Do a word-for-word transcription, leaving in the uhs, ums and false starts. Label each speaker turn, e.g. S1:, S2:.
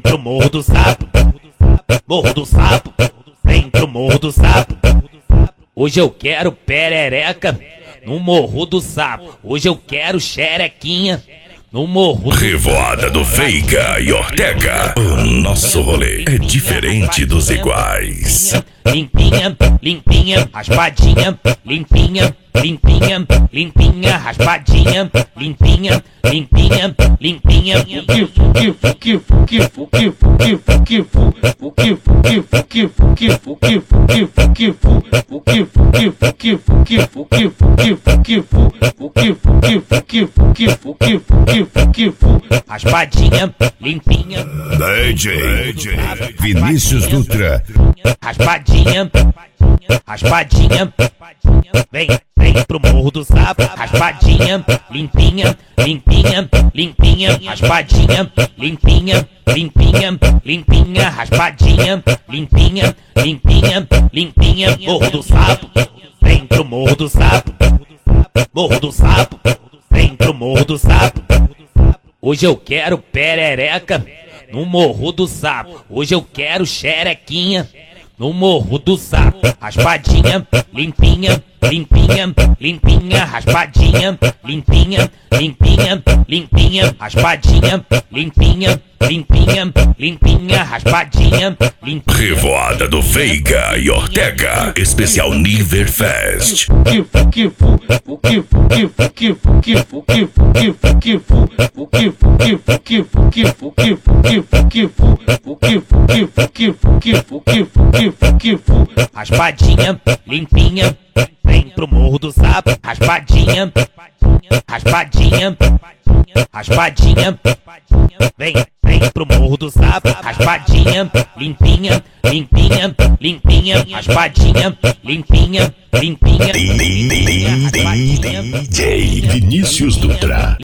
S1: pro Morro do Sapo, Morro do Sapo, vem pro Morro do Sapo. Hoje eu quero perereca no Morro do Sapo. Hoje eu quero xerequinha no Morro do
S2: Revoada do Veiga e Ortega. O nosso rolê é diferente dos iguais.
S1: Limpinha, limpinha, raspadinha, limpinha, limpinha, limpinha, raspadinha, limpinha, limpinha, limpinha. Raspadinha, limpinha.
S2: D J Vinícius Dutra.
S1: Raspadinha, raspadinha, vem, vem pro Morro do Sapo. Raspadinha, limpinha, limpinha, limpinha, raspadinha, limpinha, limpinha, limpinha, raspadinha, limpinha, limpinha, limpinha. Morro do Sapo, vem pro Morro do Sapo, Morro do Sapo, vem pro Morro do Sapo. Hoje eu quero perereca no Morro do Sapo. Hoje eu quero xerequinha no Morro do Sapo. Raspadinha, limpinha, limpinha, limpinha, raspadinha, limpinha, limpinha, limpinha, raspadinha, limpinha, limpinha, limpinha, raspadinha, limpinha.
S2: Revoada do Veiga e Ortega. Especial Niverfest.
S1: Raspadinha, limpinha, vem pro Morro do Sapo. Raspadinha, raspadinha, raspadinha, vem, vem pro Morro do Sapo. Raspadinha, limpinha, limpinha, limpinha, raspadinha, limpinha, limpinha.
S2: D J Vinícius Dutra.